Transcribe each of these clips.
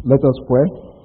Let us pray.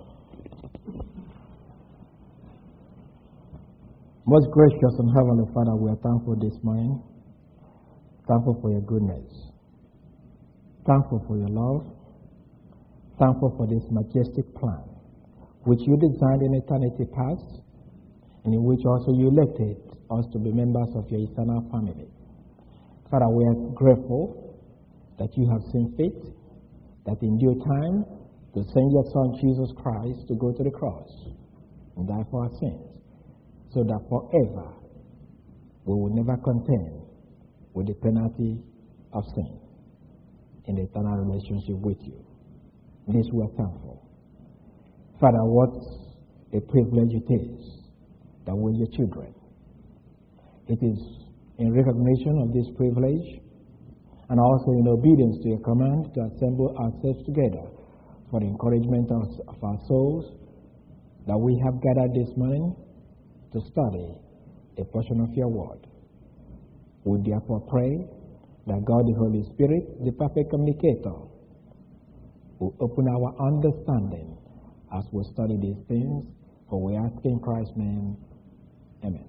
Most gracious and heavenly Father, we are thankful this morning. Thankful for your goodness. Thankful for your love. Thankful for this majestic plan, which you designed in eternity past, and in which also you elected us to be members of your eternal family. Father, we are grateful that you have seen fit, that in due time, to send your Son Jesus Christ to go to the cross and die for our sins, so that forever we will never contend with the penalty of sin in the eternal relationship with you. This we are thankful. Father, what a privilege it is that we're your children. It is in recognition of this privilege and also in obedience to your command to assemble ourselves together for the encouragement of our souls that we have gathered this morning to study a portion of your word. We therefore pray that God the Holy Spirit, the perfect communicator, will open our understanding as we study these things, for we ask in Christ's name. Amen.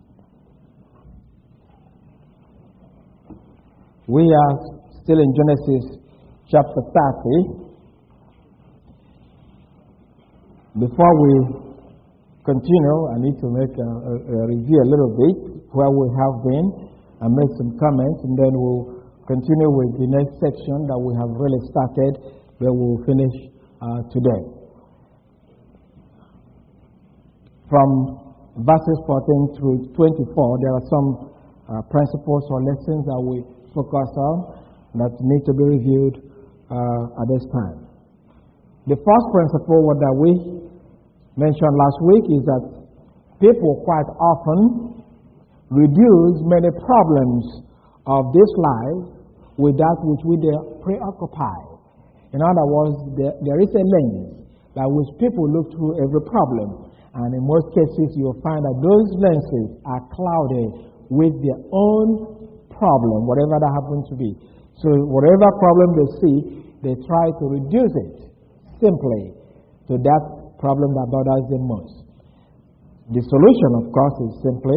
We are still in Genesis chapter 30. Before we continue, I need to make a review a little bit where we have been and make some comments, and then we'll continue with the next section that we have really started, where we'll finish today. From verses 14 through 24, there are some principles or lessons that we focus on that need to be reviewed at this time. The first principle that we mentioned last week is that people quite often reduce many problems of this life with that which we preoccupy. In other words, there is a lens by which people look through every problem, and in most cases you'll find that those lenses are clouded with their own problem, whatever that happens to be. So whatever problem they see, they try to reduce it simply to that problem that bothers them most. The solution, of course, is simply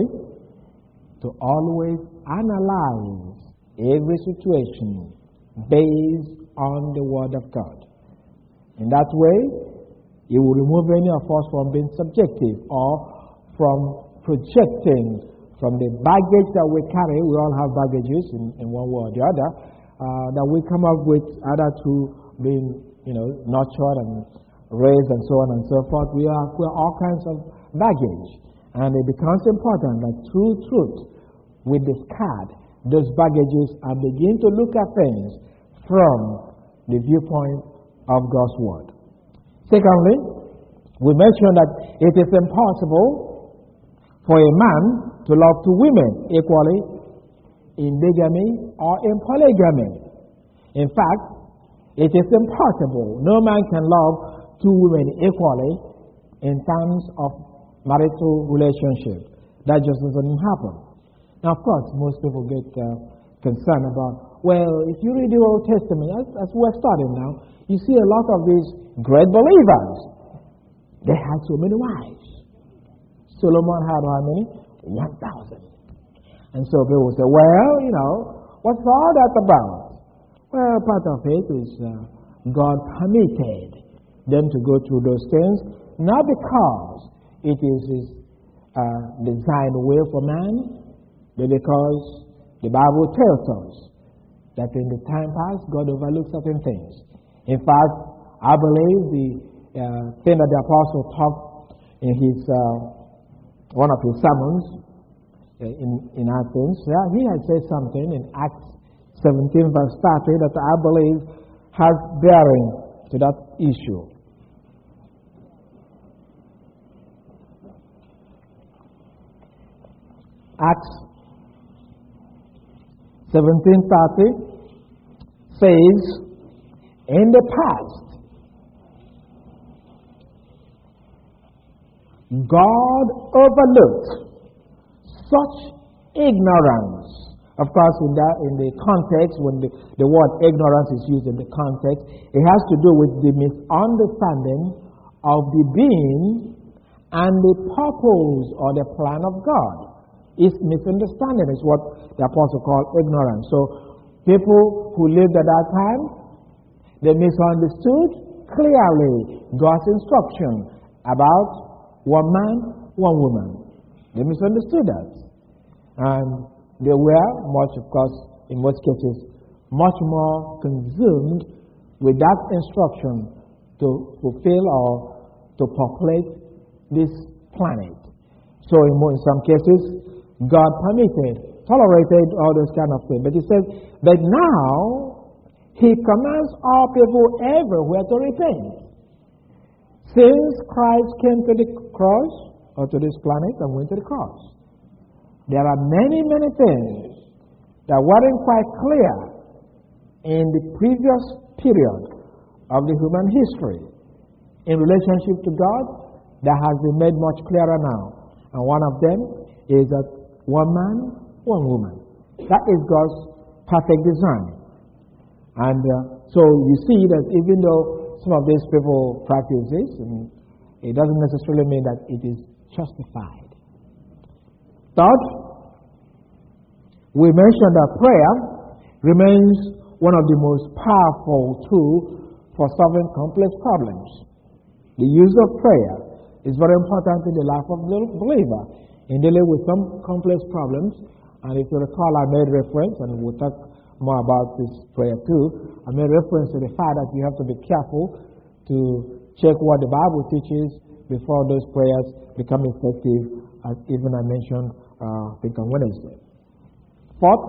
to always analyze every situation based on the Word of God. In that way, it will remove any of us from being subjective or from projecting from the baggage that we carry. We all have baggages in one way or the other that we come up with either through being nurtured and raised and so on and so forth. We are all kinds of baggage, and it becomes important that through truth we discard those baggages and begin to look at things from the viewpoint of God's Word. Secondly, we mentioned that it is impossible for a man to love two women equally in bigamy or in polygamy. In fact, it is impossible. No man can love two women equally in terms of marital relationship. That just doesn't happen. Now, of course, most people get concerned about, well, if you read the Old Testament, as we're studying now, you see a lot of these great believers. They had so many wives. Solomon had how many? 1,000. And so people will say, well, what's all that about? Well, part of it is God permitted them to go through those things, not because it is His designed way for man, but because the Bible tells us that in the time past, God overlooked certain things. In fact, I believe the thing that the apostle taught in his one of his sermons in Athens, he had said something in Acts 17 verse 30 that I believe has bearing to that issue. Acts 17:30 says, in the past, God overlooked such ignorance Of course, in the context, when the word ignorance is used in the context, it has to do with the misunderstanding of the being and the purpose or the plan of God. It's misunderstanding is what the apostle called ignorance. So people who lived at that time, they misunderstood clearly God's instruction about one man, one woman. They misunderstood that. And they were much, of course, in most cases, much more consumed with that instruction to fulfill or to populate this planet. So in some cases, God permitted, tolerated all those kind of things. But he says that now he commands all people everywhere to repent. Since Christ came to the cross, or to this planet and went to the cross, there are many, many things that weren't quite clear in the previous period of the human history in relationship to God that has been made much clearer now. And one of them is that one man, one woman. That is God's perfect design. And so you see that even though some of these people practice this, it doesn't necessarily mean that it is justified. Third, we mentioned that prayer remains one of the most powerful tools for solving complex problems. The use of prayer is very important in the life of the believer in dealing with some complex problems. And if you recall, I made reference, and we'll talk more about this prayer too. I made reference to the fact that you have to be careful to check what the Bible teaches before those prayers become effective, as even I mentioned, I think on Wednesday. Fourth,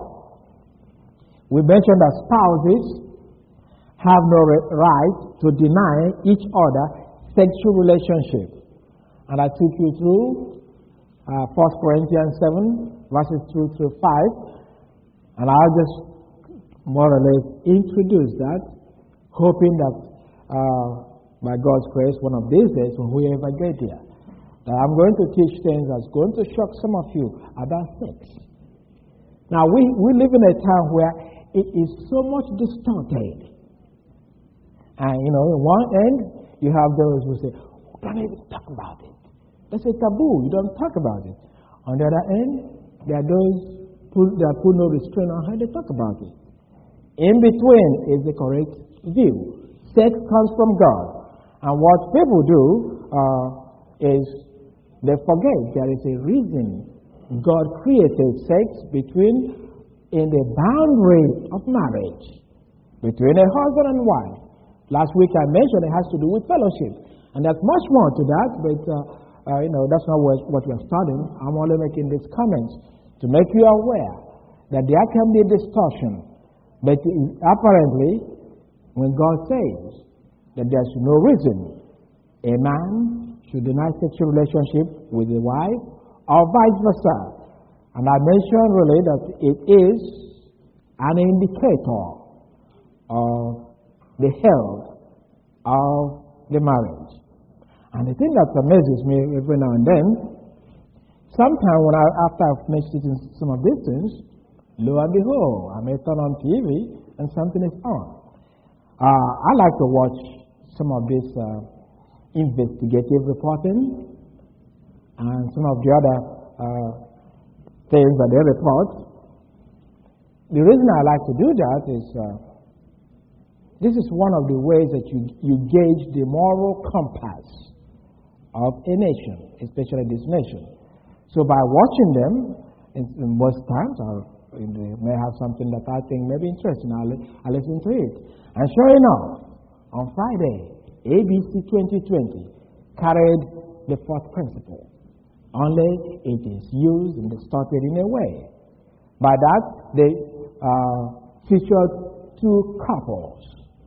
we mentioned that spouses have no right to deny each other sexual relationship. And I took you through 1 Corinthians 7, verses 2 through 5. And I'll just more or less introduce that, hoping that by God's grace, one of these days, when we ever get here, that I'm going to teach things that's going to shock some of you about sex. Now, we live in a time where it is so much distorted. And, in one end, you have those who say, "We can't even talk about it. That's a taboo. You don't talk about it." On the other end, there are those that put no restraint on how they talk about it. In between is the correct view. Sex comes from God. And what people do is they forget there is a reason God created sex in the boundary of marriage, between a husband and wife. Last week I mentioned it has to do with fellowship. And there's much more to that, but that's not what we're studying. I'm only making these comments to make you aware that there can be a distortion. But apparently, when God says that there's no reason a man should deny sexual relationship with a wife or vice versa, and I mentioned really that it is an indicator of the health of the marriage. And the thing that amazes me every now and then, sometimes after I've finished eating some of these things, lo and behold, I may turn on TV and something is on. I like to watch some of this investigative reporting and some of the other things that they report. The reason I like to do that is this is one of the ways that you gauge the moral compass of a nation, especially this nation. So by watching them, in most times, they may have something that I think may be interesting. I'll listen to it. And sure enough, on Friday, ABC 2020 carried the fourth principle. Only it is used and distorted in a way. By that, they featured two couples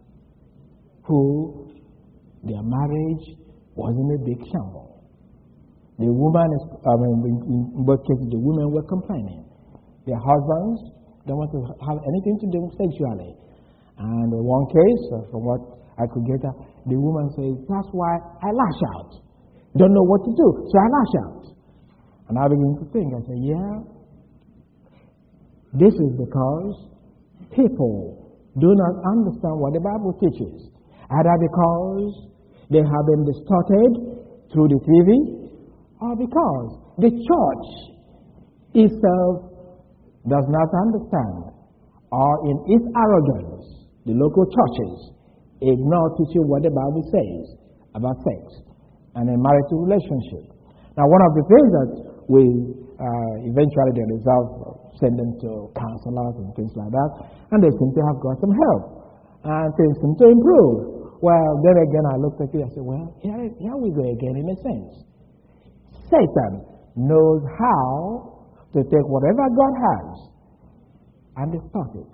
who their marriage was in a big shambles. The woman in both cases, the women were complaining. Their husbands don't want to have anything to do sexually. And in one case, from what I could get, the woman says, "That's why I lash out. Don't know what to do, so I lash out." And I begin to think, I say, yeah, This is because people do not understand what the Bible teaches, either because they have been distorted through the TV, or because the church itself does not understand, or in its arrogance, the local churches ignore teaching what the Bible says about sex and a marital relationship. Now, one of the things that we eventually the result send them to counselors and things like that, and they seem to have got some help, and things seem to improve. Well, then again, I looked at it and I said, well, here we go again in a sense. Satan knows how to take whatever God has and distort it.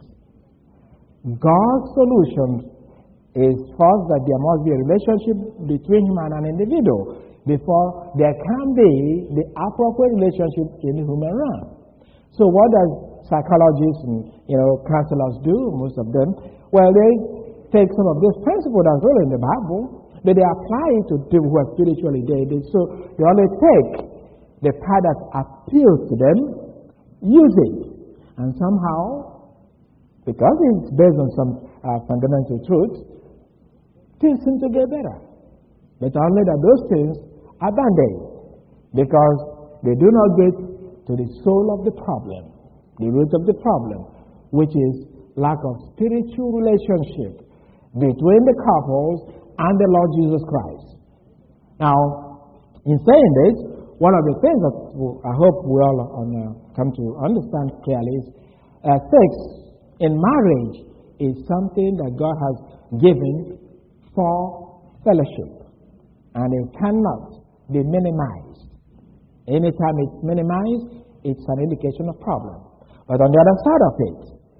God's solution is first that there must be a relationship between him and an individual before there can be the appropriate relationship in the human realm. So what does psychologists and counselors do? Most of them, well, they take some of these principles that's really in the Bible, but they apply it to people who are spiritually dead. So they only take the part that appeals to them, use it, and somehow, because it's based on some fundamental truths, things seem to get better. But only that those things are band-aids, because they do not get to the soul of the problem, the root of the problem, which is lack of spiritual relationship between the couples and the Lord Jesus Christ. Now, in saying this, one of the things that I hope we all come to understand clearly is sex in marriage is something that God has given for fellowship, and it cannot be minimized. Anytime it's minimized, it's an indication of problem. But on the other side of it,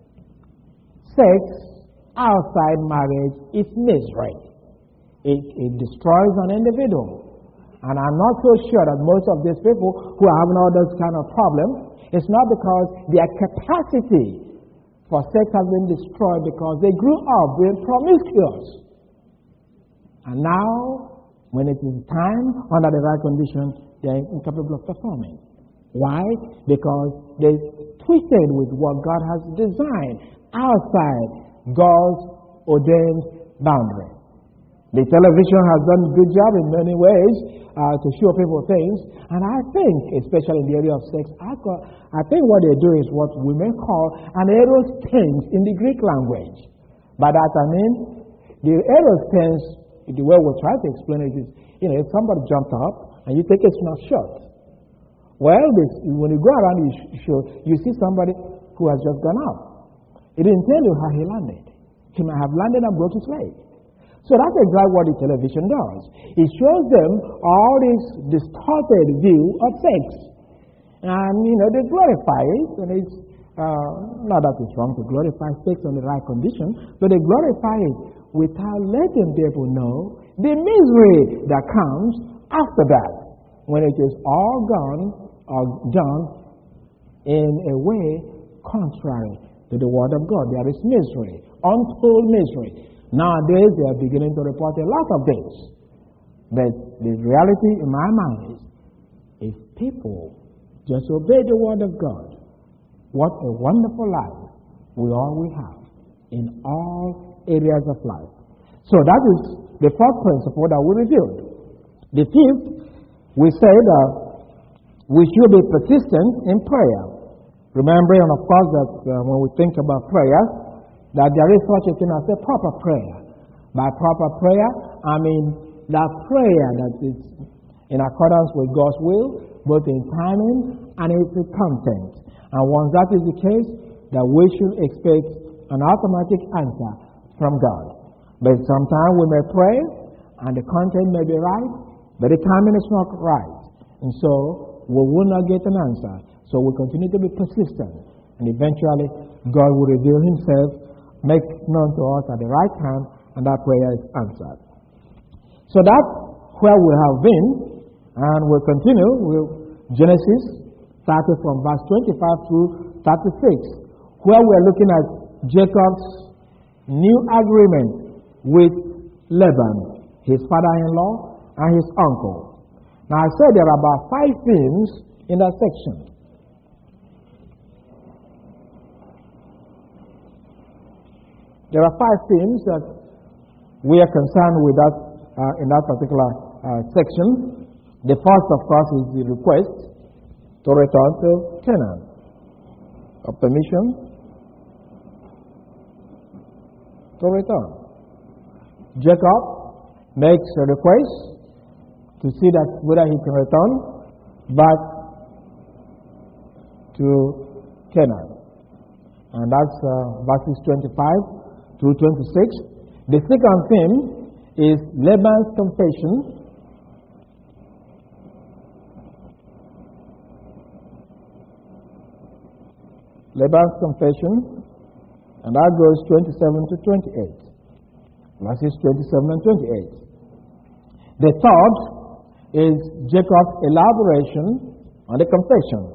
sex outside marriage is misery. It destroys an individual. And I'm not so sure that most of these people who are having all those kind of problems, it's not because their capacity for sex has been destroyed, because they grew up being promiscuous. And now, when it is time, under the right condition, they're incapable of performing. Why? Because they twisted with what God has designed outside God's ordained boundary. The television has done a good job in many ways to show people things, and I think, especially in the area of sex, I think what they do is what we may call an aerospace in the Greek language. By that I mean, the aerospace, the way we try to explain it is, if somebody jumped up and you take a snapshot, well, when you go around, you see somebody who has just gone up. It didn't tell you how he landed. He might have landed and broke his leg. So that's exactly what the television does. It shows them all this distorted view of sex. And, they glorify it. And it's not that it's wrong to glorify sex on the right condition, but they glorify it without letting people know the misery that comes after that, when it is all gone or done in a way contrary to the Word of God. There is misery, untold misery. Nowadays, they are beginning to report a lot of this. But the reality in my mind is, if people just obey the Word of God, what a wonderful life we all will have in all areas of life. So that is the fourth principle that we reviewed. The fifth, we said that we should be persistent in prayer. Remembering, of course, that when we think about prayer, that there is such a thing as a proper prayer. By proper prayer, I mean that prayer that is in accordance with God's will, both in timing and in its content. And once that is the case, that we should expect an automatic answer from God. But sometimes we may pray, and the content may be right, but the timing is not right. And so, we will not get an answer. So we continue to be persistent. And eventually, God will reveal Himself, make known to us at the right time, and that prayer is answered. So that's where we have been, and we'll continue with Genesis, starting from verse 25 through 36, where we're looking at Jacob's new agreement with Laban, his father-in-law, and his uncle. Now, I said there are about 5 themes in that section. There are 5 themes that we are concerned with that in that particular section. The first, of course, is the request to return to Canaan, a permission to return. Jacob makes a request to see that whether he can return back to Canaan. And that's verses 25 through 26. The second theme is Laban's confession. Laban's confession, and that goes 27 to 28. Verses 27 and 28. The third is Jacob's elaboration on the confession.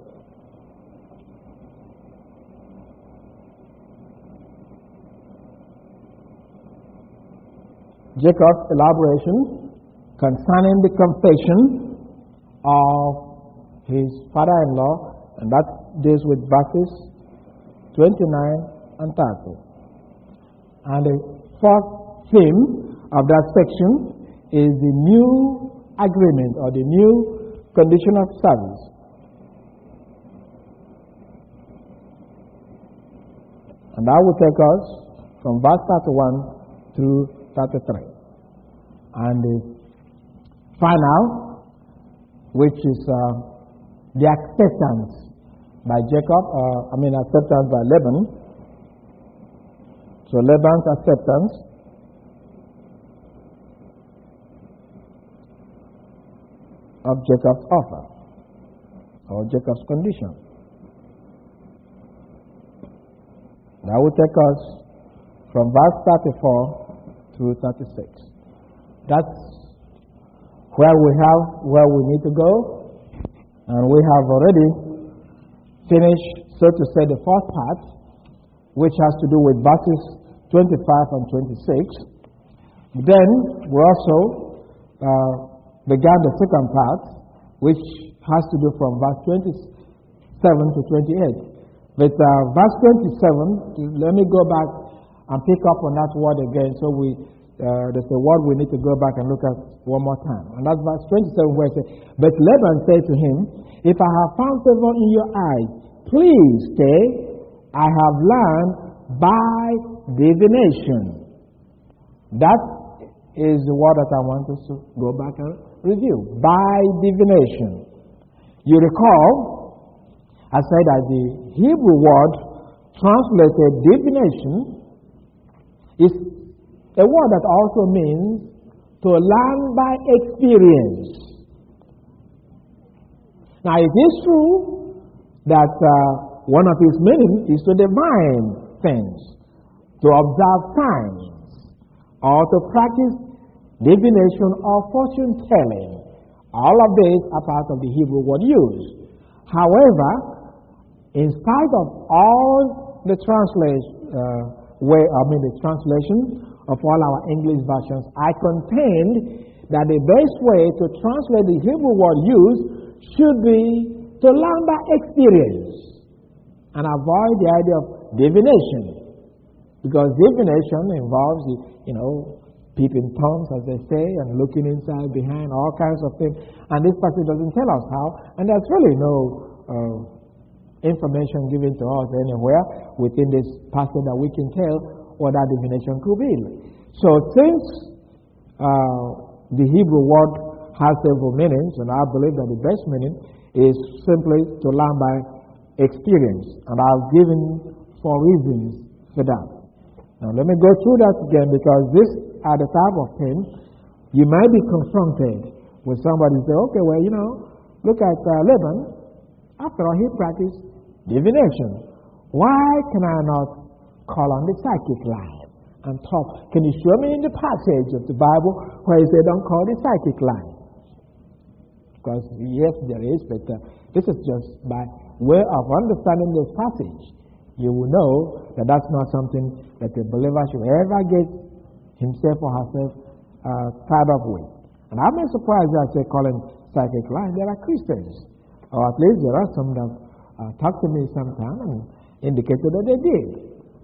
Jacob's elaboration concerning the confession of his father-in-law, and that deals with verses 29 and 30. And the fourth theme of that section is the new agreement or the new condition of service. And that will take us from verse 31 through 33. And the final, which is the acceptance by Jacob, acceptance by Laban. So Laban's acceptance of Jacob's offer, or Jacob's condition. That will take us from verse 34 through 36. That's where we need to go, and we have already finished, so to say, the first part, which has to do with verses 25 and 26. Then we also began the second part, which has to do from verse 27 to 28. But verse 27, let me go back and pick up on that word again. So there's a word we need to go back and look at one more time. And that's verse 27 where it says, But Laban said to him, If I have found favor in your eyes, please stay. I have learned by divination. That is the word that I want us to go back and review. By divination. You recall, I said that the Hebrew word translated divination is a word that also means to learn by experience. Now it is true that one of its meanings is to divine things, to observe signs, or to practice divination or fortune telling. All of these are part of the Hebrew word used. However, in spite of all the translation of all our English versions, I contend that the best way to translate the Hebrew word used should be to learn by experience and avoid the idea of divination, because divination involves peeping toms, as they say, and looking inside, behind, all kinds of things. And this passage doesn't tell us how, and there's really no information given to us anywhere within this passage that we can tell what that divination could be. So since the Hebrew word has several meanings, and I believe that the best meaning is simply to learn by experience, and I've given 4 reasons for that. Now let me go through that again, because this are the type of things you might be confronted with. Somebody say, okay, well, look at Laban. After all, he practiced divination. Why can I not call on the psychic line and talk? Can you show me in the passage of the Bible where he said, don't call the psychic line? Because yes, there is, but this is just by way of understanding this passage. You will know that that's not something that a believer should ever get himself or herself tied up with. And I'm not surprised that they call him psychic line. There are Christians, or at least there are some that talked to me sometime and indicated that they did.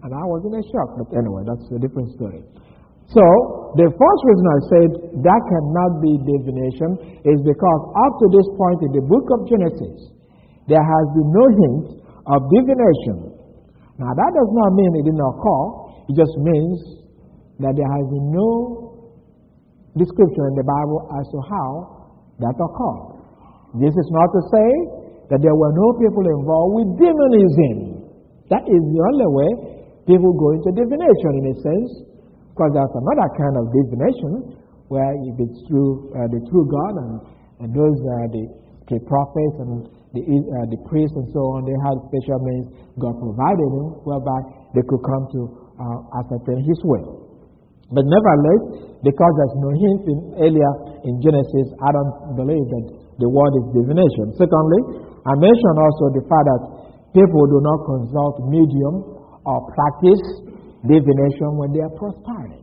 And I was in a shock, but anyway, that's a different story. So, the first reason I said that cannot be divination is because up to this point in the book of Genesis, there has been no hint of divination. Now, that does not mean it didn't occur. It just means that there has been no description in the Bible as to how that occurred. This is not to say that there were no people involved with demonism. That is the only way people go into divination, in a sense, because there's another kind of divination where if it's through the true God and those the prophets and the priests and so on, they had special means God provided them whereby they could come to ascertain His will. But nevertheless, because there's no hint earlier in Genesis, I don't believe that the word is divination. Secondly, I mentioned also the fact that people do not consult medium or practice divination when they are prospering.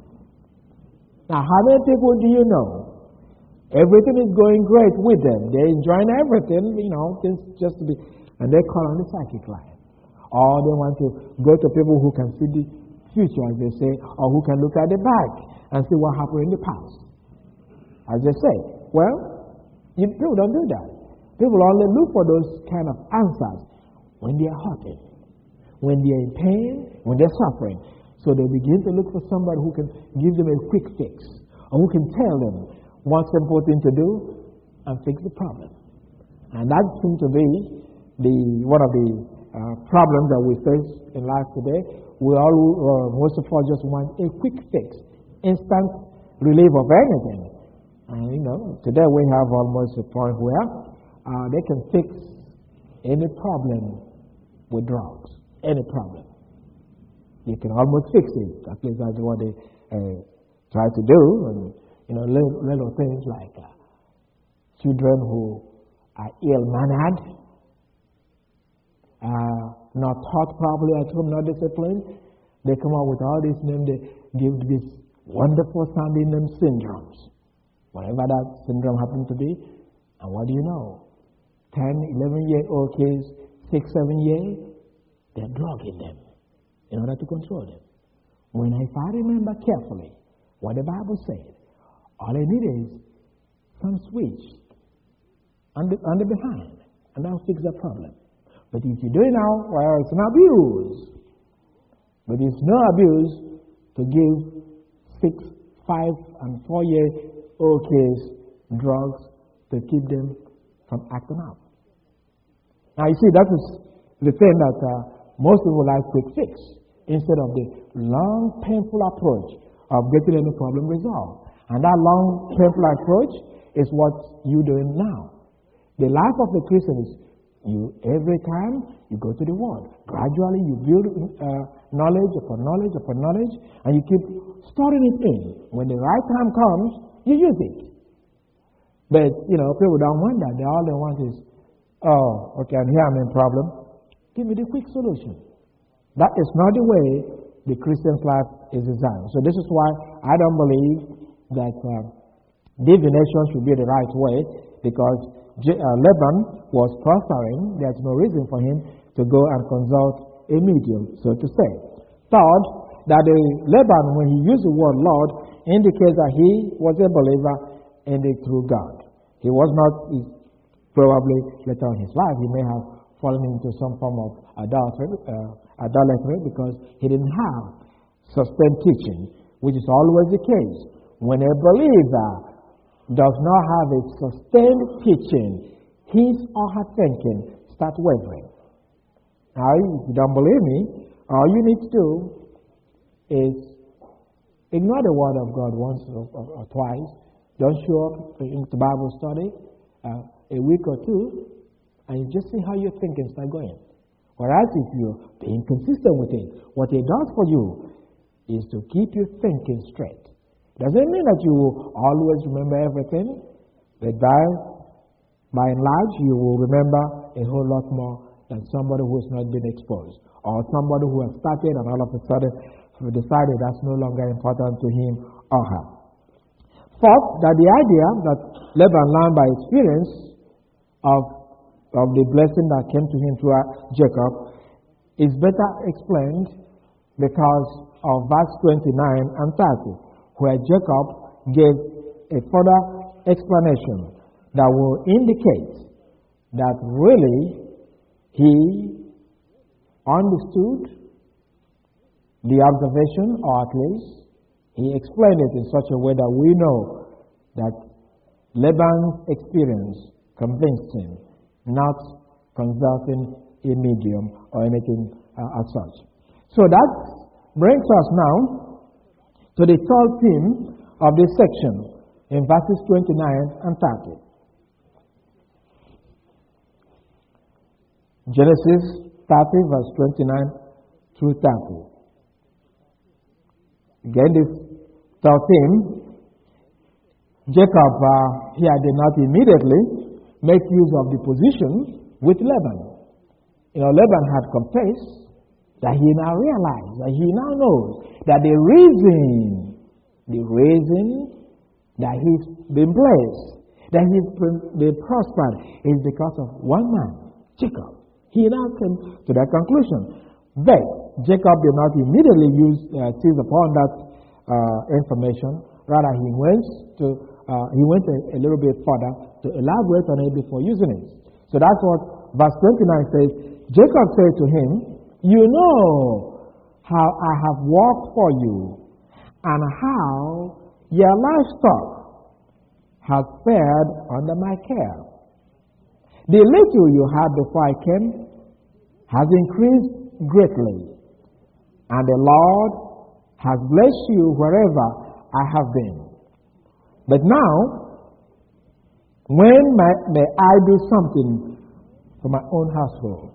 Now, how many people do you know? Everything is going great with them. They're enjoying everything, things just to be, and they call on the psychic line. Or they want to go to people who can see the future, as they say, or who can look at the back and see what happened in the past. As they say, well, people don't do that. People only look for those kind of answers when they are hurting, when they are in pain, when they're suffering. So they begin to look for somebody who can give them a quick fix, or who can tell them one simple thing to do and fix the problem. And that seems to be one of the problems that we face in life today. We all, most of us just want a quick fix, instant relief of anything. And today we have almost a point where they can fix any problem with drugs, any problem. You can almost fix it. At least that's what they try to do. And little things like children who are ill-mannered, not taught properly at home, not disciplined. They come up with all these names. They give these wonderful sounding name syndromes, whatever that syndrome happens to be. And what do you know? 10, 11-year-old kids, 6, 7 years, they're drugging them in order to control them. If I remember carefully what the Bible said, all I need is some switch on the behind, and that'll fix the problem. But if you do it now, well, it's an abuse. But it's no abuse to give 6, 5, and 4-year-old kids drugs to keep them from acting out. Now, you see, that is the thing that most people like quick fix instead of the long, painful approach of getting any problem resolved. And that long, painful approach is what you're doing now. The life of the Christian is every time you go to the Word. Gradually, you build knowledge upon knowledge upon knowledge, and you keep storing it in. When the right time comes, you use it. But, people don't want that. All they want is, oh, okay, and here I'm in problem. Give me the quick solution. That is not the way the Christian's life is designed. So this is why I don't believe that divination should be the right way, because Laban was prospering. There's no reason for him to go and consult a medium, so to say. Third, that Laban, when he used the word Lord, indicates that he was a believer in the true God. He was not, probably later in his life, he may have fallen into some form of idolatry because he didn't have sustained teaching, which is always the case. When a believer does not have a sustained teaching, his or her thinking starts wavering. Now, if you don't believe me, all you need to do is ignore the Word of God once or twice. Don't show up in the Bible study a week or two, and you just see how your thinking starts going. Whereas if you're being consistent with it, what it does for you is to keep your thinking straight. Doesn't mean that you will always remember everything, but by and large, you will remember a whole lot more than somebody who has not been exposed, or somebody who has started and all of a sudden decided that's no longer important to him or her. Fourth, that the idea that Laban learned by experience of the blessing that came to him through Jacob is better explained because of verse 29 and 30, where Jacob gave a further explanation that will indicate that really he understood the observation, or at least he explained it in such a way that we know that Laban's experience convinced him, not consulting a medium or anything as such. So that brings us now to the third theme of this section in verses 29 and 30. Genesis 30, verse 29 through 30. Again, this third theme, Jacob here did not immediately make use of the position with Laban. Laban had confessed that he now realized, that he now knows that the reason that he's been blessed, that he's been prospered, is because of one man, Jacob. He now came to that conclusion. But Jacob did not immediately seize upon that information. Rather, he went a little bit further to elaborate on it before using it. So that's what verse 29 says. Jacob said to him, "You know how I have worked for you, and how your livestock has fared under my care. The little you had before I came has increased greatly, and the Lord has blessed you wherever I have been. But now, when may I do something for my own household?"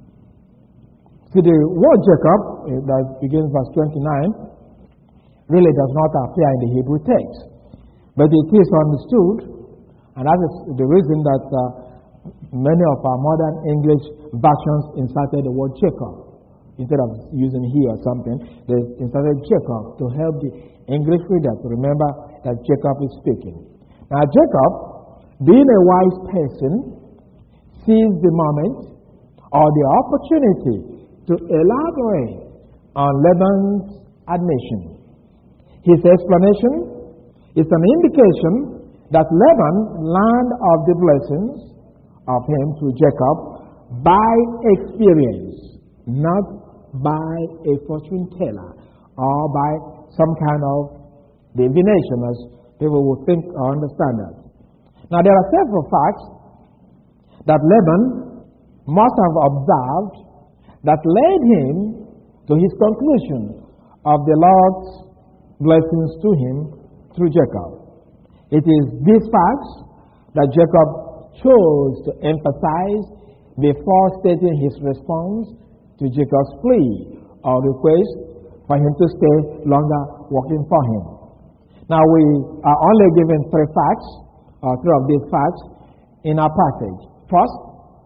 See, the word Jacob, that begins verse 29, really does not appear in the Hebrew text. But it is understood, and that is the reason that many of our modern English versions inserted the word Jacob. Instead of using he or something, they inserted Jacob to help the English reader to remember that Jacob is speaking. Now, Jacob, being a wise person, seized the moment or the opportunity to elaborate on Laban's admission. His explanation is an indication that Laban learned of the blessings of him through Jacob by experience, not by a fortune teller or by some kind of divination, as people would think or understand that. Now, there are several facts that Laban must have observed that led him to his conclusion of the Lord's blessings to him through Jacob. It is these facts that Jacob chose to emphasize before stating his response to Jacob's plea or request for him to stay longer working for him. Now, we are only given three of these facts in our passage. First,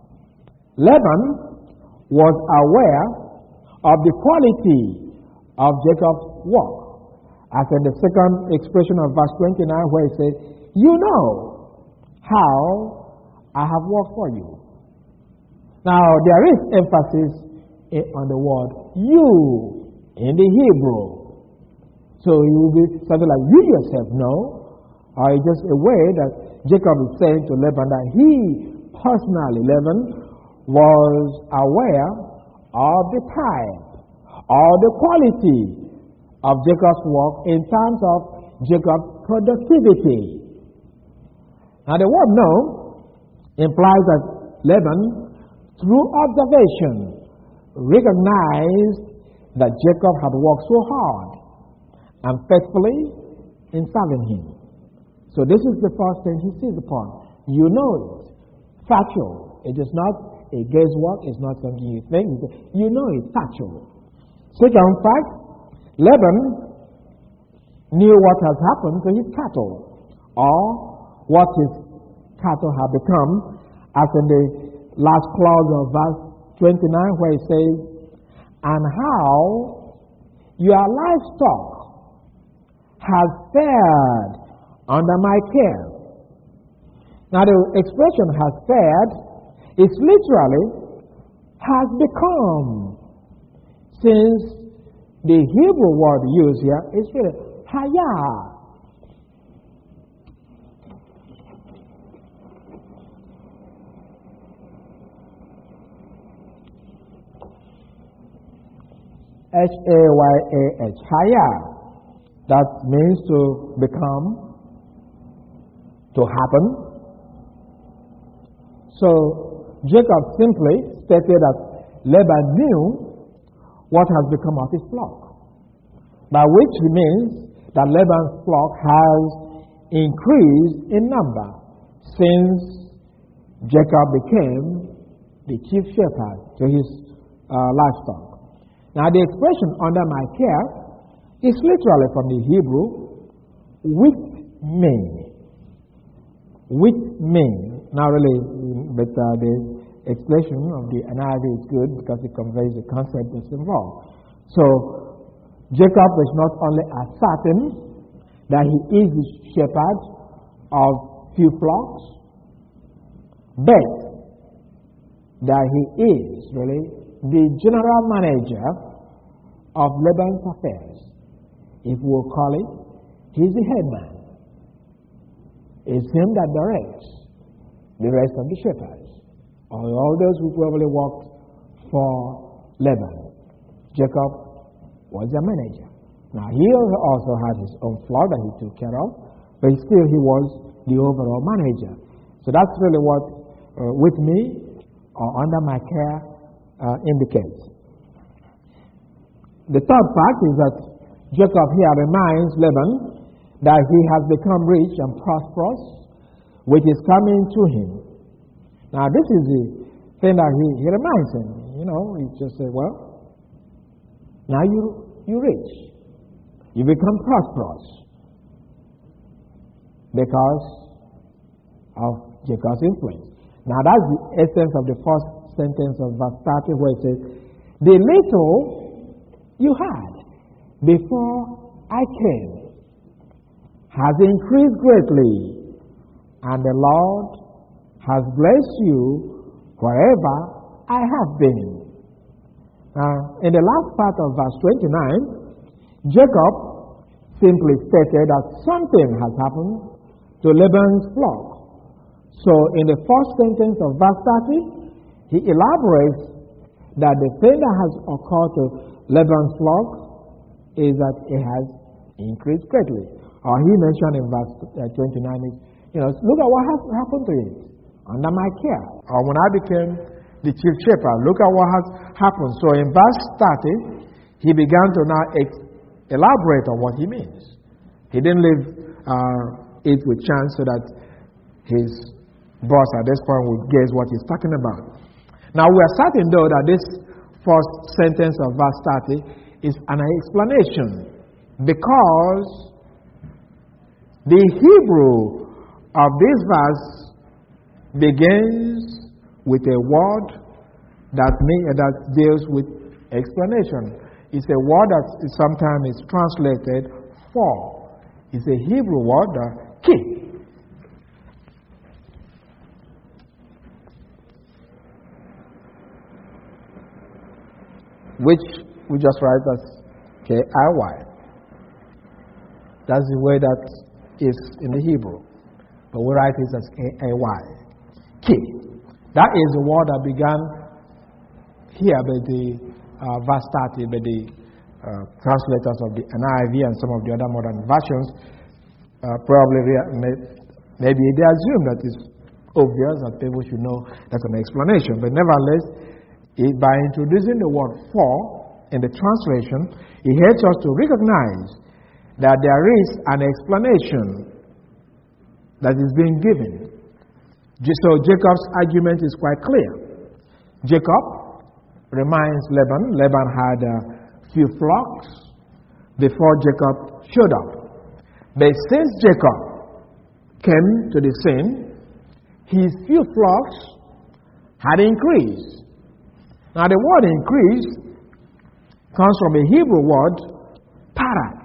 Laban was aware of the quality of Jacob's work, as in the second expression of verse 29, where it says, "You know how I have worked for you." Now, there is emphasis on the word "you" in the Hebrew. So it will be something like, "You yourself know," or just a way that Jacob is saying to Laban that he personally, Laban, was aware of the type or the quality of Jacob's work in terms of Jacob's productivity. Now, the word "know" implies that Laban, through observation, recognized that Jacob had worked so hard and faithfully in serving him. So this is the first thing he sees upon. You know it. Factual. It is not a guesswork. It's not something you think. You know it. Factual. Second fact, Laban knew what has happened to his cattle, or what his cattle have become, as in the last clause of verse 29, where it says, "And how your livestock has fared under my care." Now, the expression "has fared" is literally "has become," since the Hebrew word used here is really Hayah. Hayah. Hayah. That means to become, to happen. So Jacob simply stated that Laban knew what has become of his flock, by which he means that Laban's flock has increased in number since Jacob became the chief shepherd to his livestock. Now the expression under my care is literally from the Hebrew, with me. With me. Now really, but the expression of the NIV is good because it conveys the concept that's involved. So Jacob is not only asserting that he is the shepherd of few flocks, but that he is really the general manager of Laban's affairs. If we'll call it, he's the headman. It's him that directs the rest of the shepherds, or all those who probably worked for Laban. Jacob was their manager. Now he also had his own flock that he took care of, but still he was the overall manager. So that's really what with me or under my care indicates. The third fact is that Jacob here reminds Laban that he has become rich and prosperous, which is coming to him. Now this is the thing that he reminds him. You know, he just said, well, now you're rich. You become prosperous because of Jacob's influence. Now that's the essence of the first sentence of verse 30, where it says, the little you had before I came has increased greatly, and the Lord has blessed you wherever I have been. In the last part of verse 29, Jacob simply stated that something has happened to Laban's flock. So in the first sentence of verse 30, he elaborates that the thing that has occurred to Laban's flock is that it has increased greatly. Or he mentioned in verse 29 is, look at what has happened to it under my care. Or when I became the chief shepherd, look at what has happened. So in verse 30, he began to now elaborate on what he means. He didn't leave it with chance so that his boss at this point would guess what he's talking about. Now we are certain though that this first sentence of verse 30 is an explanation, because the Hebrew of this verse begins with a word that deals with explanation. It's a word that sometimes is translated for. It's a Hebrew word, ki. Which we just write as K-I-Y. That's the way that is in the Hebrew. But we write it as K-A-Y. Ki. That is the word that began here by the verse 30 by the translators of the NIV and some of the other modern versions. Maybe they assume that it's obvious that people should know that's an explanation. But nevertheless, by introducing the word for in the translation, it helps us to recognize that there is an explanation that is being given. So Jacob's argument is quite clear. Jacob reminds Laban. Laban had a few flocks before Jacob showed up. But since Jacob came to the scene, his few flocks had increased. Now the word increase comes from a Hebrew word, parat.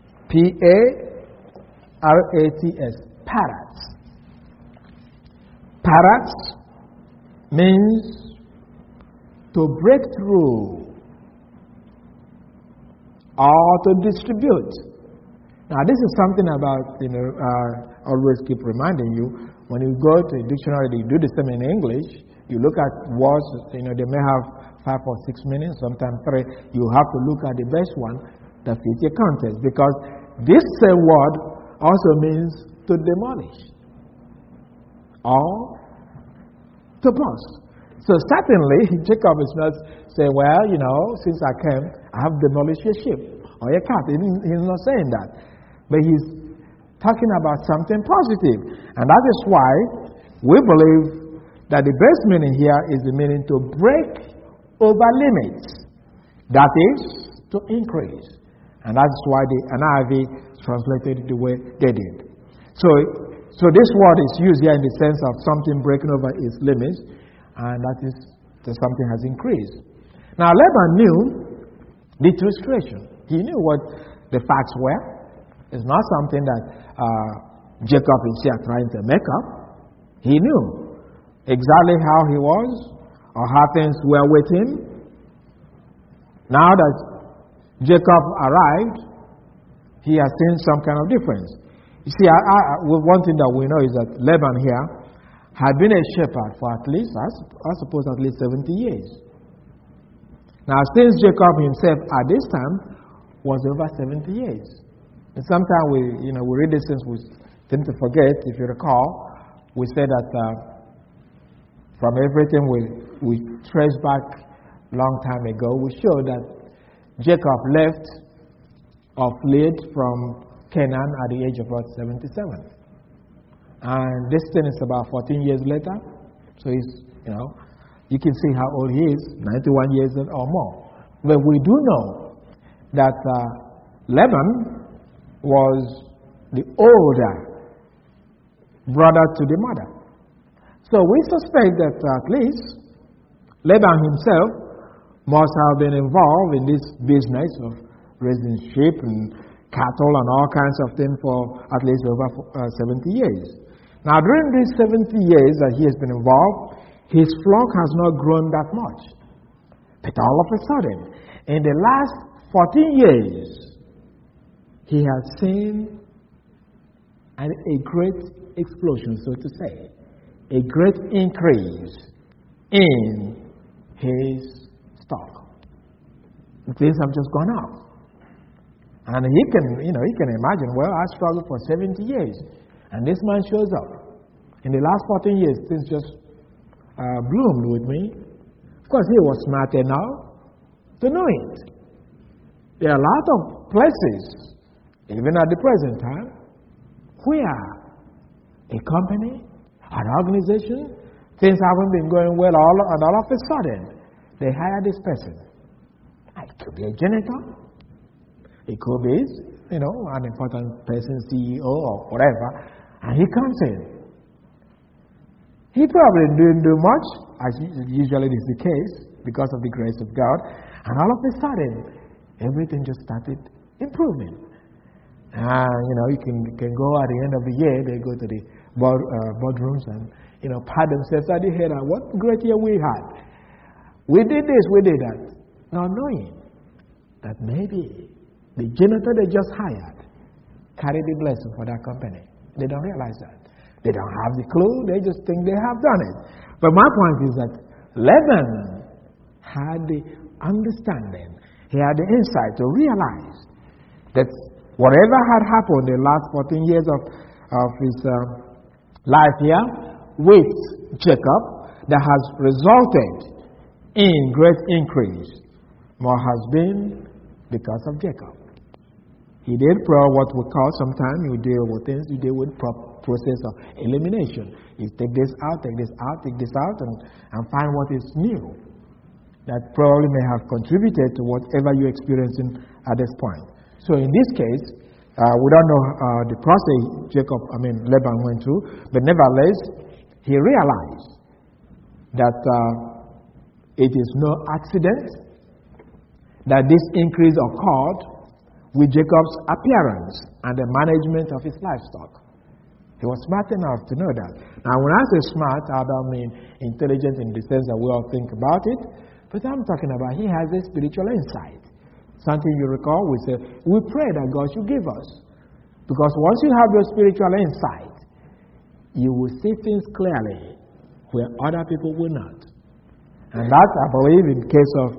P-A-R-A-T-S, parat. Paras means to break through or to distribute. Now, this is something about, always keep reminding you, when you go to a dictionary, you do the same in English, you look at words, they may have 5 or 6 meanings, sometimes 3. You have to look at the best one that fits your context, because this same word also means to demolish or to burst. So certainly, Jacob is not saying, well, since I came, I have demolished your sheep or your cat. He's not saying that. But he's talking about something positive. And that is why we believe that the best meaning here is the meaning to break over limits. That is, to increase. And that's why the NIV translated it the way they did. So this word is used here in the sense of something breaking over its limits, and that is that something has increased. Now, Laban knew the true situation. He knew what the facts were. It's not something that Jacob is here trying to make up. He knew exactly how he was or how things were with him. Now that Jacob arrived, he has seen some kind of difference. You see, one thing that we know is that Laban here had been a shepherd for at least, I suppose, at least 70 years. Now, since Jacob himself at this time was over 70 years. And sometimes we read this things, we tend to forget. If you recall, we said that from everything we trace back a long time ago, we show that Jacob left or fled from Canaan at the age of about 77. And this thing is about 14 years later. So he's, you can see how old he is, 91 years or more. But we do know that Laban was the older brother to the mother. So we suspect that at least Laban himself must have been involved in this business of raising sheep and cattle and all kinds of things for at least over 70 years. Now, during these 70 years that he has been involved, his flock has not grown that much. But all of a sudden, in the last 14 years, he has seen a great explosion, so to say, a great increase in his stock. Things have just gone up. And he can imagine, well, I struggled for 70 years, and this man shows up. In the last 14 years, things just bloomed with me. Of course, he was smart enough to know it. There are a lot of places, even at the present time, where a company, an organization, things haven't been going well, and all of a sudden, they hire this person. It could be a janitor. It could be, an important person, CEO or whatever, and he comes in. He probably didn't do much, as usually is the case, because of the grace of God, and all of a sudden, everything just started improving. And, you can go at the end of the year, they go to the boardrooms and, pat themselves at the head, and what great year we had. We did this, we did that. Not knowing that maybe the janitor they just hired carried the blessing for that company. They don't realize that. They don't have the clue, they just think they have done it. But my point is that Laban had the understanding, he had the insight to realize that whatever had happened in the last 14 years of his life here with Jacob, that has resulted in great increase, more has been because of Jacob. He did what we call, sometimes you deal with things, you deal with process of elimination. You take this out, take this out, take this out, and find what is new. That probably may have contributed to whatever you're experiencing at this point. So in this case, we don't know the process Laban went through, but nevertheless, he realized that it is no accident that this increase occurred with Jacob's appearance and the management of his livestock. He was smart enough to know that. Now, when I say smart, I don't mean intelligent in the sense that we all think about it, but I'm talking about he has a spiritual insight. Something you recall, we pray that God should give us. Because once you have your spiritual insight, you will see things clearly where other people will not. And that, I believe, in the case of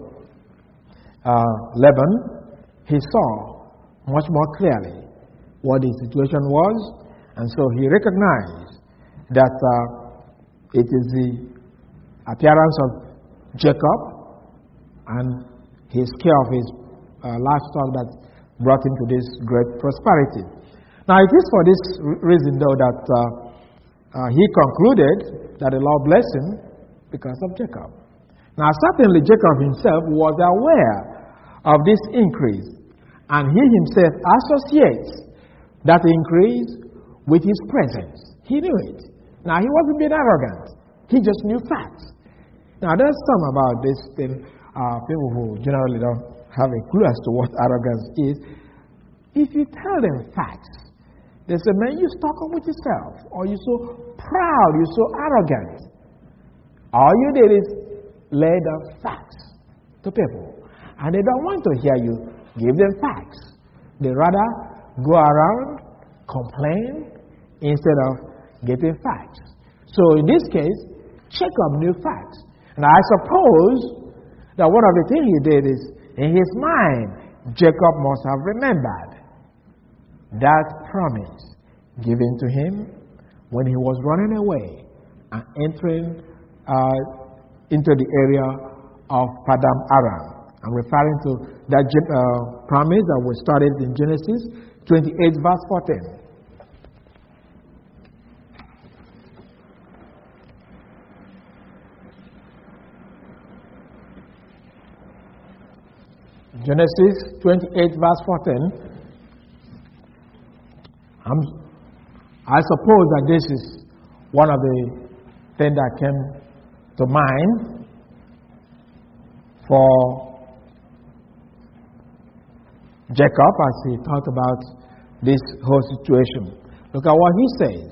Laban, he saw much more clearly what the situation was. And so he recognized that it is the appearance of Jacob and his care of his livestock that brought him to this great prosperity. Now, it is for this reason, though, that he concluded that the Lord blessed him because of Jacob. Now, certainly Jacob himself was aware of this increase, and he himself associates that increase with his presence. He knew it. Now, he wasn't being arrogant. He just knew facts. Now, there's some about this thing, people who generally don't have a clue as to what arrogance is. If you tell them facts, they say, man, you're stuck up with yourself, or you're so proud, you're so arrogant. All you did is lay down facts to people. And they don't want to hear you give them facts. They rather go around, complain, instead of getting facts. So in this case, Jacob knew facts. And I suppose that one of the things he did is, in his mind, Jacob must have remembered that promise given to him when he was running away and entering into the area of Padam Aram. I'm referring to that promise that was started in Genesis 28, verse 14. Genesis 28, verse 14. I suppose that this is one of the things that came to mind for Jacob as he thought about this whole situation. Look at what he says.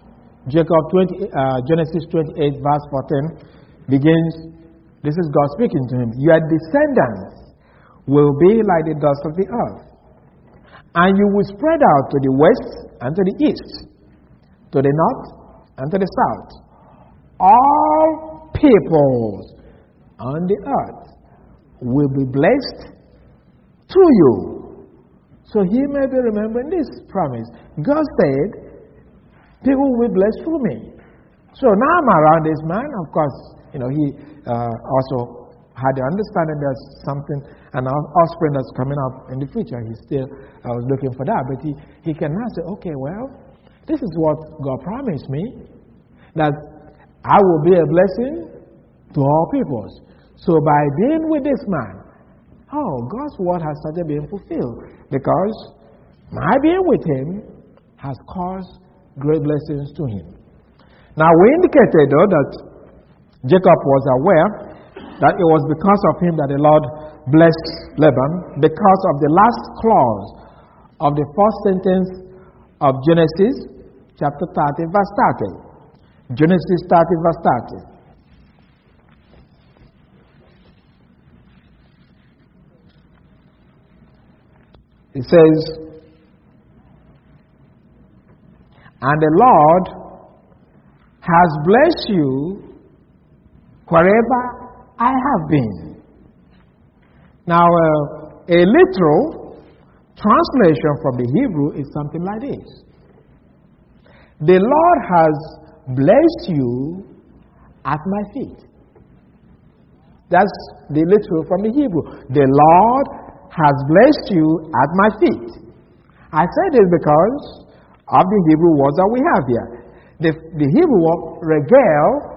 Genesis 28, verse 14 begins, this is God speaking to him. Your descendants will be like the dust of the earth, and you will spread out to the west and to the east, to the north and to the south. All peoples on the earth will be blessed through you. So he may be remembering this promise. God said, people will be blessed through me. So now I'm around this man. Of course, he also had the understanding there's something, an offspring that's coming up in the future. He still was looking for that. But he can now say, okay, well, this is what God promised me, that I will be a blessing to all peoples. So by being with this man, God's word has started being fulfilled, because my being with him has caused great blessings to him. Now, we indicated, though, that Jacob was aware that it was because of him that the Lord blessed Laban, because of the last clause of the first sentence of Genesis chapter 30, verse 30. Genesis 30, verse 30. It says, and the Lord has blessed you wherever I have been. Now, a literal translation from the Hebrew is something like this. The Lord has blessed you at my feet. That's the literal from the Hebrew. The Lord has blessed you at my feet. I say this because of the Hebrew words that we have here. The Hebrew word regel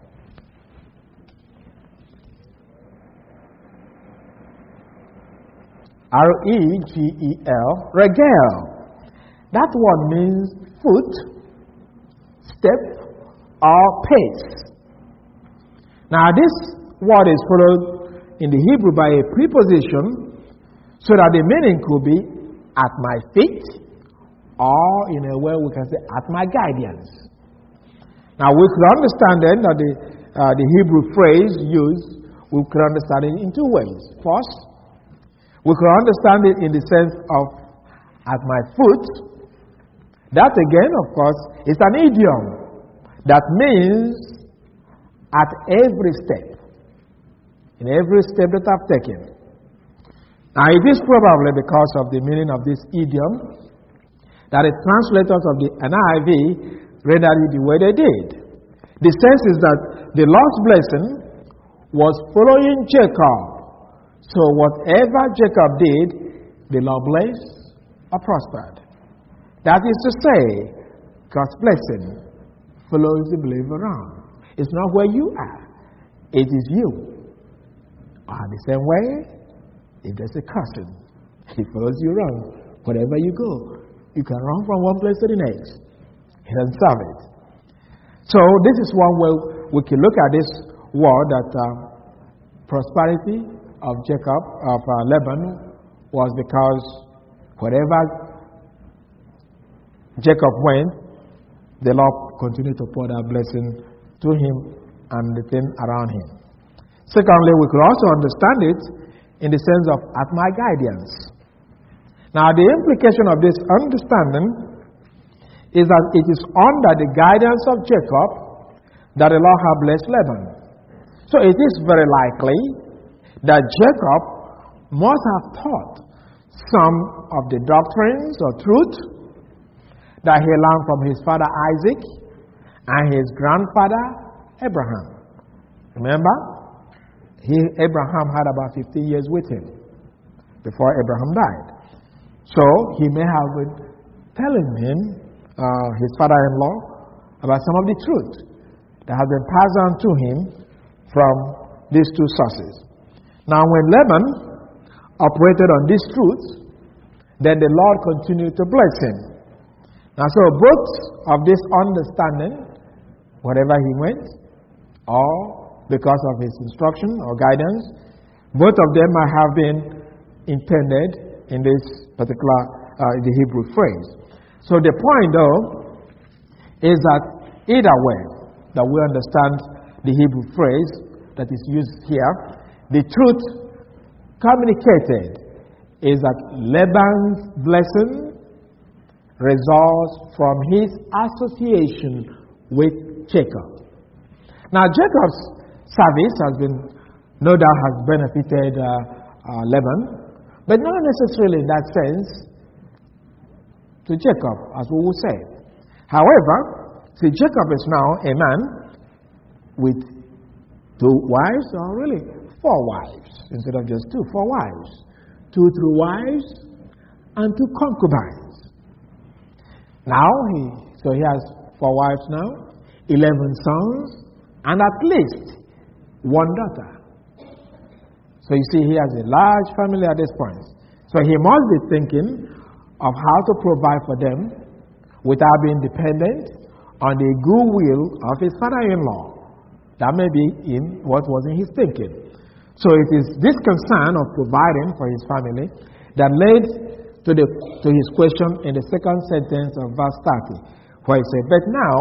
R-E-G-E-L, regel. That word means foot, step, or pace. Now, this word is followed in the Hebrew by a preposition, so that the meaning could be at my feet or in a way we can say, at my guidance. Now we could understand then that the Hebrew phrase used, we could understand it in two ways. First, we could understand it in the sense of at my foot. That again, of course, is an idiom that means at every step. In every step that I've taken. Now it is probably because of the meaning of this idiom that the translators of the NIV rendered it the way they did. The sense is that the Lord's blessing was following Jacob. So whatever Jacob did, the Lord blessed or prospered. That is to say, God's blessing follows the believer around. It's not where you are. It is you. The same way, if there's a curtain, it follows you around. Wherever you go, you can run from one place to the next. He doesn't serve it. So this is one way we can look at this word that prosperity of Jacob, of Laban, was because wherever Jacob went, the Lord continued to pour that blessing to him and the thing around him. Secondly, we could also understand it in the sense of at my guidance. Now, the implication of this understanding is that it is under the guidance of Jacob that the Lord has blessed Laban. So it is very likely that Jacob must have taught some of the doctrines or truth that he learned from his father Isaac and his grandfather Abraham. Remember? Abraham had about 15 years with him before Abraham died. So he may have been telling him, his father-in-law, about some of the truth that has been passed on to him from these two sources. Now when Laban operated on these truths, then the Lord continued to bless him. Now so both of this understanding, wherever he went, or because of his instruction or guidance, both of them might have been intended in this particular, the Hebrew phrase. So the point though, is that either way that we understand the Hebrew phrase that is used here, the truth communicated is that Laban's blessing results from his association with Jacob. Now Jacob's service has been, no doubt has benefited Laban, but not necessarily in that sense to Jacob, as we will say. However, see, Jacob is now a man with 2 wives, or really 4 wives, instead of just 2, 4 wives. 2 true wives and 2 concubines. Now, he has 4 wives now, 11 sons, and at least 1 daughter. So you see, he has a large family at this point. So he must be thinking of how to provide for them without being dependent on the goodwill of his father-in-law. That may be in what was in his thinking. So it is this concern of providing for his family that led to his question in the second sentence of verse 30, where he said, "But now,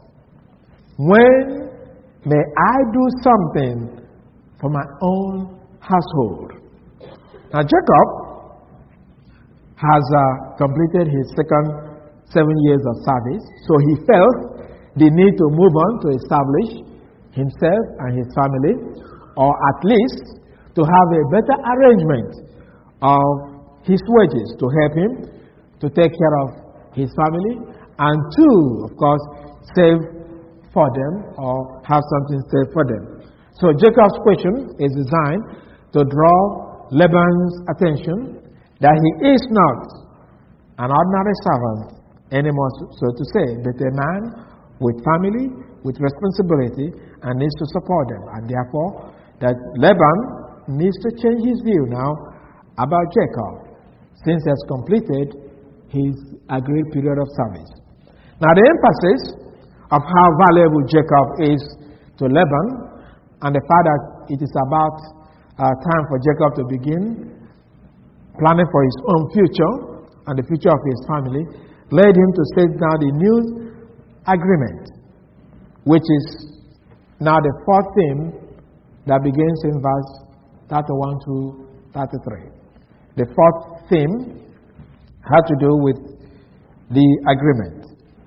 when may I do something for my own household?" Now Jacob has completed his second 7 years of service, so he felt the need to move on to establish himself and his family, or at least to have a better arrangement of his wages to help him to take care of his family, and to, of course, save for them or have something saved for them. So Jacob's question is designed to draw Laban's attention that he is not an ordinary servant anymore, so to say, but a man with family, with responsibility, and needs to support them. And therefore, that Laban needs to change his view now about Jacob, since he has completed his agreed period of service. Now the emphasis of how valuable Jacob is to Laban, and the fact that it is about time for Jacob to begin planning for his own future and the future of his family, led him to set down the new agreement, which is now the fourth theme that begins in verse 31 to 33. The fourth theme had to do with the agreement.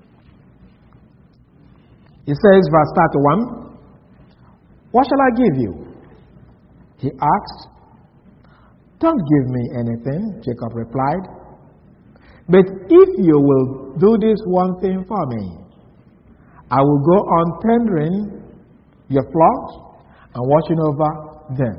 It says, verse 31, "What shall I give you?" He asked. "Don't give me anything," Jacob replied. "But if you will do this one thing for me, I will go on tendering your flocks and watching over them.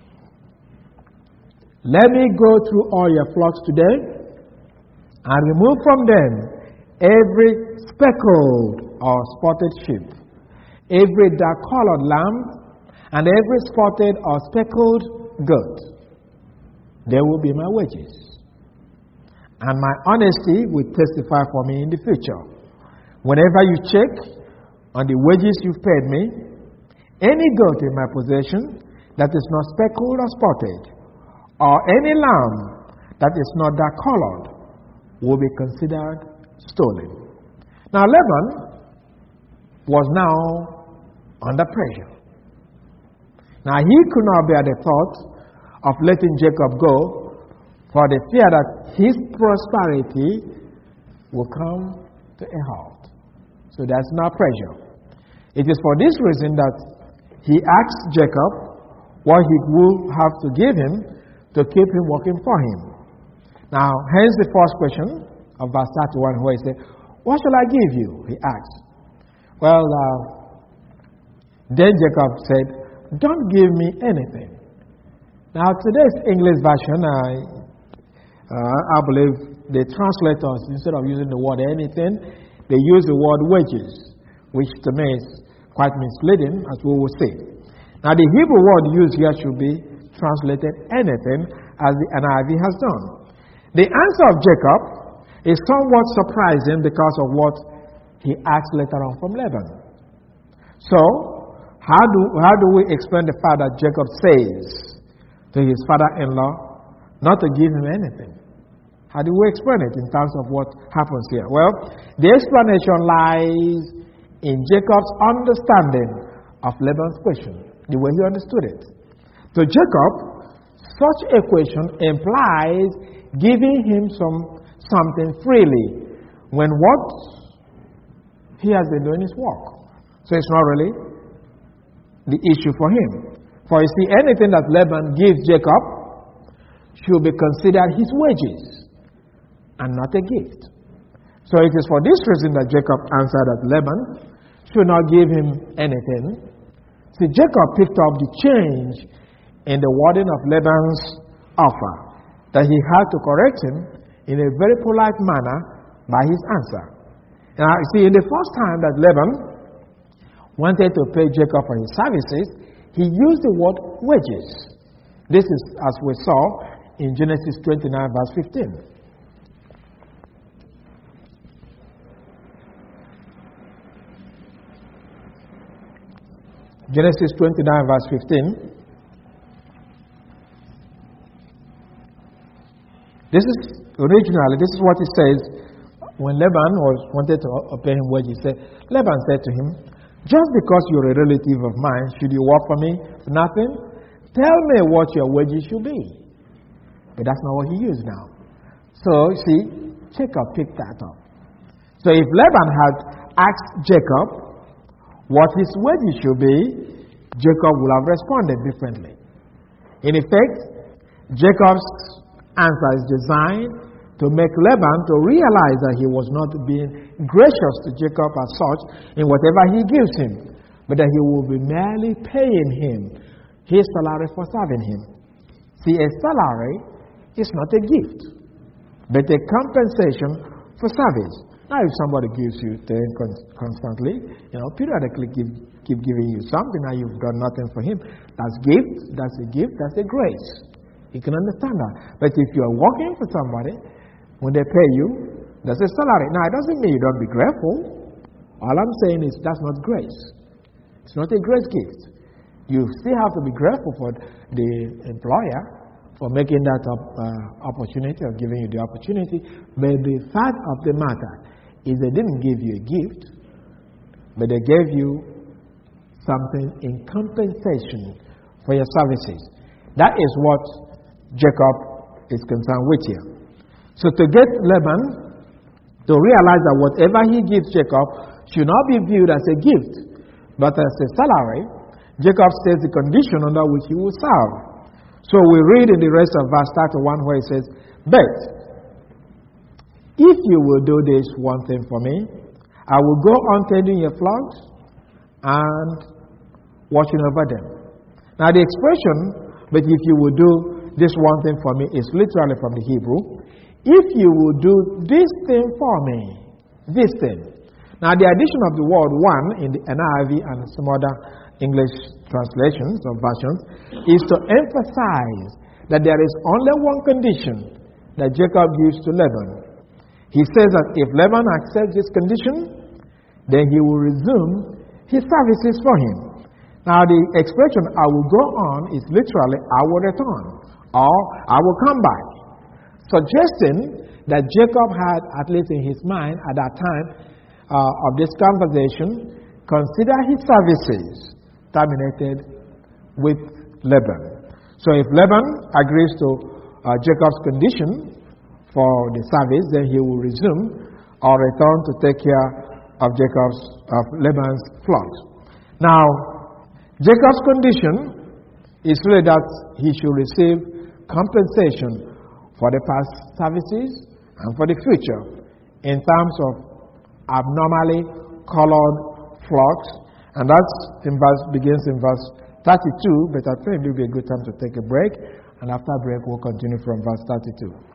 Let me go through all your flocks today and remove from them every speckled or spotted sheep, every dark-colored lamb, and every spotted or speckled goat. They will be my wages, and my honesty will testify for me in the future. Whenever you check on the wages you've paid me, any goat in my possession that is not speckled or spotted, or any lamb that is not dark-colored, will be considered stolen." Now Laban was now under pressure. Now he could not bear the thought of letting Jacob go, for the fear that his prosperity will come to a halt. So that's now pressure. It is for this reason that he asked Jacob what he will have to give him to keep him working for him. Now, hence the first question of verse 31, where he said, "What shall I give you?" he asked. Well, then Jacob said, "Don't give me anything." Now, today's English version, I believe the translators, instead of using the word anything, they use the word wages, which to me is quite misleading, as we will see. Now, the Hebrew word used here should be translated anything, as the NIV has done. The answer of Jacob is somewhat surprising because of what he asked later on from Laban. So, how do we explain the fact that Jacob says to his father-in-law not to give him anything? How do we explain it in terms of what happens here? Well, the explanation lies in Jacob's understanding of Laban's question, the way he understood it. To Jacob, such a question implies giving him something freely when what he has been doing is work. So it's not really the issue for him. For you see, anything that Laban gives Jacob should be considered his wages and not a gift. So it is for this reason that Jacob answered that Laban should not give him anything. See, Jacob picked up the change in the wording of Laban's offer, that he had to correct him in a very polite manner by his answer. Now, you see, in the first time that Laban wanted to pay Jacob for his services, he used the word wages. This is as we saw in Genesis 29, verse 15. Genesis 29, verse 15. This is what it says when Laban wanted to pay him wages. Laban said to him, "Just because you're a relative of mine, should you work for me for nothing? Tell me what your wages should be." But that's not what he used now. So, you see, Jacob picked that up. So if Laban had asked Jacob what his wages should be, Jacob would have responded differently. In effect, Jacob's answer is designed to make Laban to realize that he was not being gracious to Jacob as such in whatever he gives him, but that he will be merely paying him his salary for serving him. See, a salary is not a gift, but a compensation for service. Now, if somebody gives you things constantly, periodically keep giving you something, now you've done nothing for him. That's gift, that's a gift, that's a grace. You can understand that. But if you are working for somebody, when they pay you, that's a salary. Now, it doesn't mean you don't be grateful. All I'm saying is that's not grace. It's not a grace gift. You still have to be grateful for the employer for making that opportunity, or giving you the opportunity. But the fact of the matter is they didn't give you a gift, but they gave you something in compensation for your services. That is what Jacob is concerned with here. So to get Laban to realize that whatever he gives Jacob should not be viewed as a gift, but as a salary, Jacob states the condition under which he will serve. So we read in the rest of verse 31 where it says, "But if you will do this one thing for me, I will go on tending your flocks and watching over them." Now the expression, "but if you will do this one thing for me," is literally from the Hebrew. If you will do this thing for me, this thing. Now the addition of the word "one" in the NIV and some other English translations or versions is to emphasize that there is only one condition that Jacob gives to Laban. He says that if Laban accepts this condition, then he will resume his services for him. Now the expression "I will go on" is literally "I will return" or "I will come back," suggesting that Jacob had, at least in his mind at that time of this conversation, consider his services terminated with Laban. So if Laban agrees to Jacob's condition for the service, then he will resume or return to take care of Laban's flocks. Now, Jacob's condition is really that he should receive compensation for the past services and for the future in terms of abnormally colored flocks. And that begins in verse 32, but I think it will be a good time to take a break. And after break, we'll continue from verse 32.